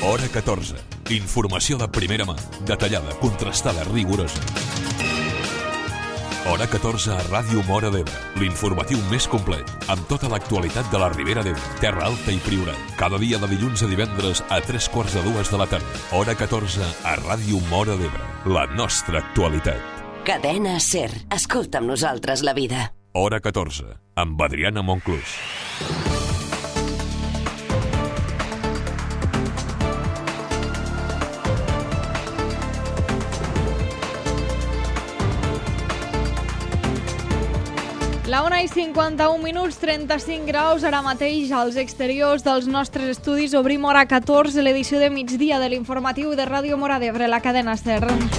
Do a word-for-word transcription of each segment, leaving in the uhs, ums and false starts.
Hora catorze. Informació de primera mà, detallada, contrastada, rigorosa. Hora catorze a Ràdio Móra d'Ebre, l'informatiu més complet, amb tota l'actualitat de la Ribera d'Ebre, Terra Alta i Priorat. Cada dia de dilluns a divendres a tres quarts de dues de la tarda. Hora catorze a Ràdio Móra d'Ebre, la nostra actualitat. Cadena SER. Escolta amb nosaltres la vida. Hora catorze, amb Adriana Monclús. La una i cinquanta-un minuts, trenta-cinc graus, ara mateix als exteriors dels nostres estudis. Obrim hora catorze, l'edició de migdia de l'informatiu de Ràdio Móra d'Ebre, la cadena SER.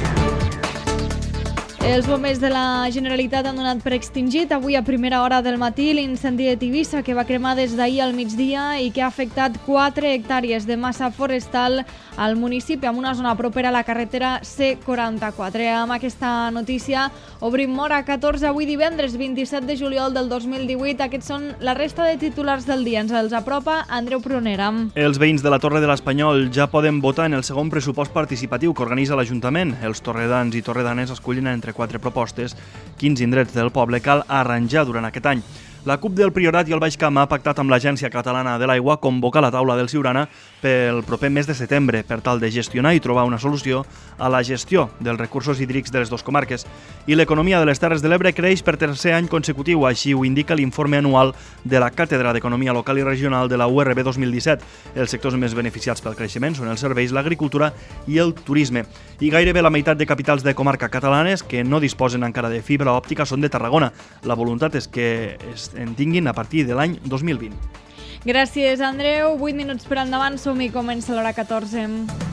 Els bombers de la Generalitat han donat per extingit avui a primera hora del matí l'incendi de Tivissa, que va cremar des d'ahir al migdia i que ha afectat quatre hectàrees de massa forestal al municipi, en una zona propera a la carretera C quaranta-quatre. Amb aquesta notícia obrim hora catorze avui divendres vint-i-set de juliol del dos mil divuit. Aquests són la resta de titulars del dia. Ens els apropa Andreu Prunera. Els veïns de la Torre de l'Espanyol ja poden votar en el segon pressupost participatiu que organitza l'Ajuntament. Els torredans i torredanes escullen entre quatre propostes quins indrets del poble cal arranjar durant aquest any. La CUP del Priorat i el Baix Camp ha pactat amb l'Agència Catalana de l'Aigua convocar la taula del Siurana pel proper mes de setembre per tal de gestionar i trobar una solució a la gestió dels recursos hídrics de les dues comarques. I l'economia de les Terres de l'Ebre creix per tercer any consecutiu, així ho indica l'informe anual de la Càtedra d'Economia Local i Regional de la U R B dos mil disset. Els sectors més beneficiats pel creixement són els serveis, l'agricultura i el turisme. I gairebé la meitat de capitals de comarca catalanes que no disposen encara de fibra òptica són de Tarragona. La voluntat és que es en tinguin a partir de l'any dos mil vint. Gràcies, Andreu. vuit minuts per endavant, som-hi, comença l'hora catorze.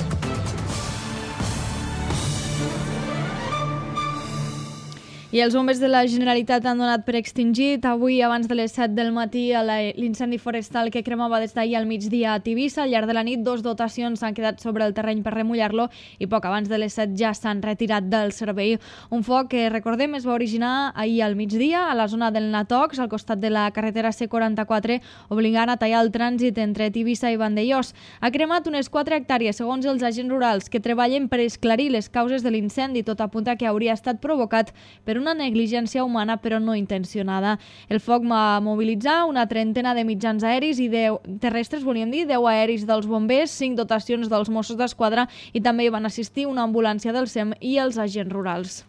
I els bombers de la Generalitat han donat per extingit avui abans de les set del matí a l'incendi forestal que cremava des d'ahir al migdia a Tivissa. Al llarg de la nit, dos dotacions han quedat sobre el terreny per remullar-lo i poc abans de les set ja s'han retirat del servei. Un foc que, recordem, es va originar ahir al migdia a la zona del Natocs, al costat de la carretera C quaranta-quatre, obligant a tallar el trànsit entre Tivissa i Vandellós. Ha cremat unes quatre hectàrees, segons els agents rurals, que treballen per esclarir les causes de l'incendi. Tot apunta que hauria estat provocat per una negligència humana però no intencionada. El foc va mobilitzar una trentena de mitjans aeris i deu terrestres, volíem dir, deu aeris dels bombers, cinc dotacions dels Mossos d'Esquadra i també hi van assistir una ambulància del SEM i els agents rurals.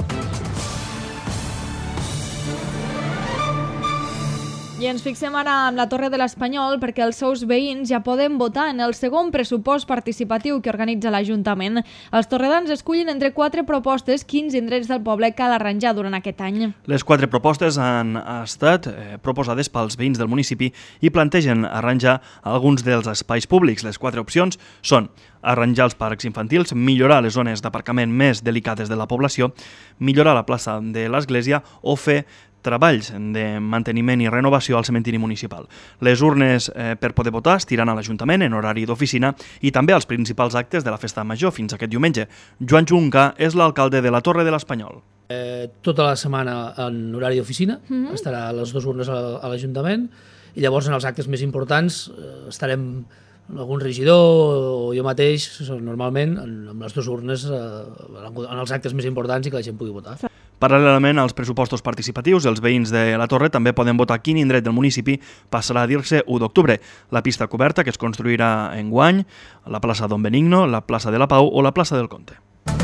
I ens fixem ara en la Torre de l'Espanyol perquè els seus veïns ja poden votar en el segon pressupost participatiu que organitza l'Ajuntament. Els torredans escullen entre quatre propostes quins indrets del poble cal arranjar durant aquest any. Les quatre propostes han estat eh, proposades pels veïns del municipi i plantegen arranjar alguns dels espais públics. Les quatre opcions són arranjar els parcs infantils, millorar les zones d'aparcament més delicades de la població, millorar la plaça de l'església o fer treballs de manteniment i renovació al cementiri municipal. Les urnes eh, per poder votar es tiran a l'Ajuntament en horari d'oficina i també als principals actes de la Festa Major fins aquest diumenge. Joan Junca és l'alcalde de la Torre de l'Espanyol. Eh, tota la setmana en horari d'oficina, mm-hmm. estarà les dues urnes a l'Ajuntament i llavors en els actes més importants eh, estarem algun regidor o jo mateix, normalment, amb les dues urnes eh, en els actes més importants i que la gent pugui votar. Paral·lelament als pressupostos participatius, els veïns de la Torre també poden votar quin indret del municipi passarà a dir-se u d'octubre. La pista coberta que es construirà enguany, la plaça Don Benigno, la plaça de la Pau o la plaça del Comte.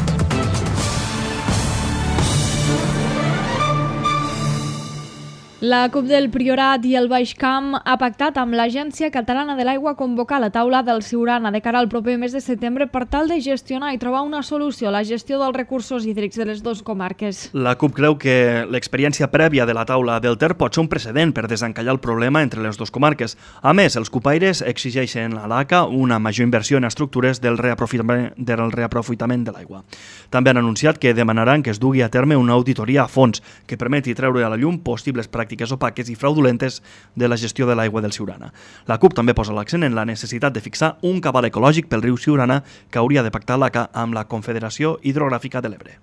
La CUP del Priorat i el Baix Camp ha pactat amb l'Agència Catalana de l'Aigua convocar la taula del Siurana de cara al proper mes de setembre per tal de gestionar i trobar una solució a la gestió dels recursos hídrics de les dues comarques. La CUP creu que l'experiència prèvia de la taula del Ter pot ser un precedent per desencallar el problema entre les dues comarques. A més, els cupaires exigeixen a l'A C A una major inversió en estructures del reaprofitament, del reaprofitament de l'aigua. També han anunciat que demanaran que es dugui a terme una auditoria a fons que permeti treure a la llum possibles pràctiques opaques i fraudulentes de la gestió de l'aigua del Siurana. La CUP també posa l'accent en la necessitat de fixar un cabal ecològic pel riu Siurana que hauria de pactar l'A C A amb la Confederació Hidrogràfica de l'Ebre.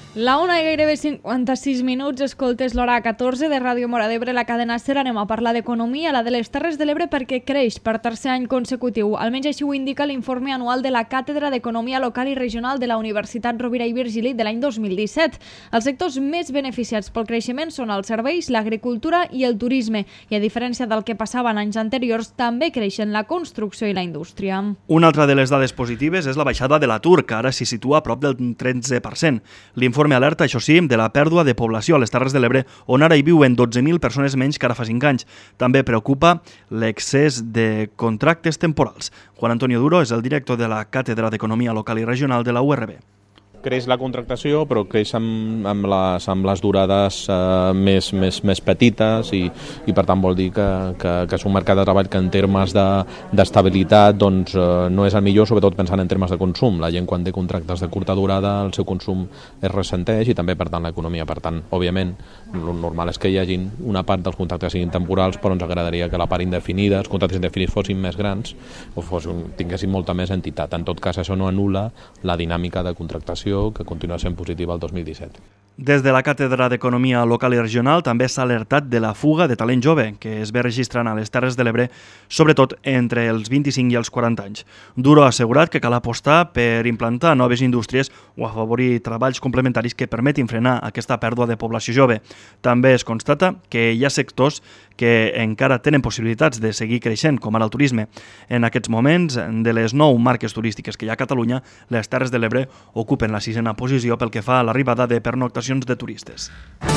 La una i gairebé cinquanta-sis minuts, escoltes l'hora catorze de Ràdio Móra d'Ebre, la cadena SER. Anem a parlar d'economia, la de les Terres de l'Ebre, perquè creix per tercer any consecutiu. Almenys així ho indica l'informe anual de la Càtedra d'Economia Local i Regional de la Universitat Rovira i Virgili de l'any dos mil disset. Els sectors més beneficiats pel creixement són els serveis, l'agricultura i el turisme. I a diferència del que passava en anys anteriors, també creixen la construcció i la indústria. Una altra de les dades positives és la baixada de l'atur, que ara s'hi situa a prop del tretze per cent. L'informe L'informe alerta, això sí, de la pèrdua de població a les Terres de l'Ebre, on ara hi viuen dotze mil persones menys que ara fa cinc anys. També preocupa l'excés de contractes temporals. Juan Antonio Duro és el director de la Càtedra d'Economia Local i Regional de la U R B. Creix la contractació, però creix amb, amb, les, amb les durades eh, més, més, més petites i, i per tant vol dir que, que, que és un mercat de treball que en termes d'estabilitat de, doncs, eh, no és el millor, sobretot pensant en termes de consum. La gent quan té contractes de curta durada el seu consum es ressenteix i també per tant l'economia. Per tant, òbviament, el normal és que hi hagi una part dels contractes siguin temporals, però ens agradaria que la part indefinida, els contractes indefinits fossin més grans o fossin, tinguessin molta més entitat. En tot cas, això no anul·la la dinàmica de contractació que continua sent positiva el dos mil disset. Des de la Càtedra d'Economia Local i Regional també s'ha alertat de la fuga de talent jove que es ve registrant a les Terres de l'Ebre, sobretot entre els vint-i-cinc i els quaranta anys. Duro ha assegurat que cal apostar per implantar noves indústries o afavorir treballs complementaris que permetin frenar aquesta pèrdua de població jove. També es constata que hi ha sectors que encara tenen possibilitats de seguir creixent, com ara el turisme. En aquests moments, de les nou marques turístiques que hi ha a Catalunya, les Terres de l'Ebre ocupen la sisena posició pel que fa a l'arribada de pernoctacions de turistes.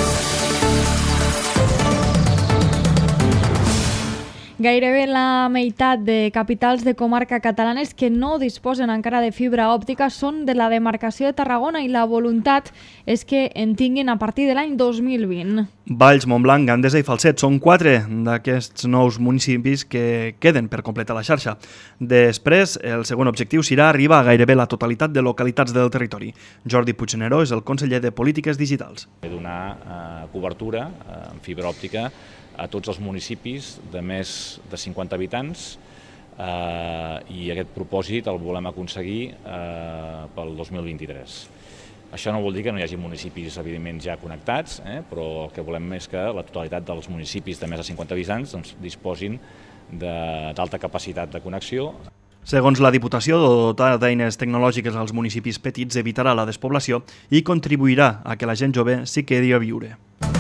Gairebé la meitat de capitals de comarca catalanes que no disposen encara de fibra òptica són de la demarcació de Tarragona i la voluntat és que en tinguin a partir de l'any dos mil vint. Valls, Montblanc, Gandesa i Falset són quatre d'aquests nous municipis que queden per completar la xarxa. Després, el segon objectiu serà arribar a gairebé la totalitat de localitats del territori. Jordi Puigneró és el conseller de Polítiques Digitals. Donar eh, cobertura eh, en fibra òptica a tots els municipis de més de cinquanta habitants eh, i aquest propòsit el volem aconseguir eh, pel dos mil vint-i-tres. Això no vol dir que no hi hagi municipis, evidentment, ja connectats, eh, però el que volem és que la totalitat dels municipis de més de cinquanta habitants doncs, disposin d'alta capacitat de connexió. Segons la Diputació, dotar d'eines tecnològiques als municipis petits evitarà la despoblació i contribuirà a que la gent jove s'hi quedi a viure.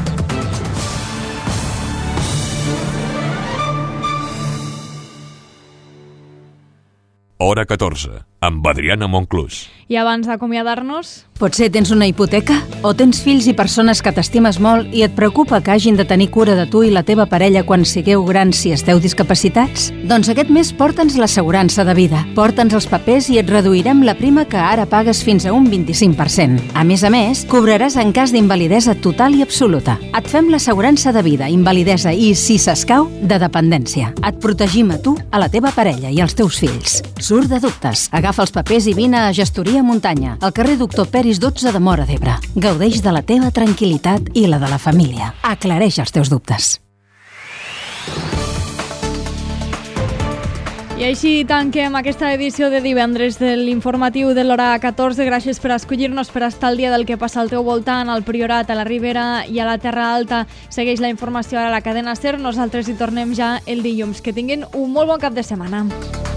Hora catorze, amb Adriana Monclús. I abans d'acomiadar-nos... Potser tens una hipoteca o tens fills i persones que t'estimes molt i et preocupa que hagin de tenir cura de tu i la teva parella quan sigueu grans si esteu discapacitats? Doncs aquest mes porta'ns l'assegurança de vida. Porta'ns els papers i et reduirem la prima que ara pagues fins a un vint-i-cinc per cent. A més a més, cobraràs en cas d'invalidesa total i absoluta. Et fem l'assegurança de vida, invalidesa i, si s'escau, de dependència. Et protegim a tu, a la teva parella i als teus fills. Surt de dubtes. Agafa els papers i vine a Gestoria Muntanya, al carrer Doctor Peris dotze de Móra d'Ebre. Gaudeix de la teva tranquil·litat i la de la família. Aclareix els teus dubtes. I així tanquem aquesta edició de divendres de l'informatiu de l'hora catorze. Gràcies per escollir-nos, per estar al dia del que passa al teu voltant, al Priorat, a la Ribera i a la Terra Alta. Segueix la informació ara a la cadena SER. Nosaltres hi tornem ja el dilluns. Que tinguin un molt bon cap de setmana.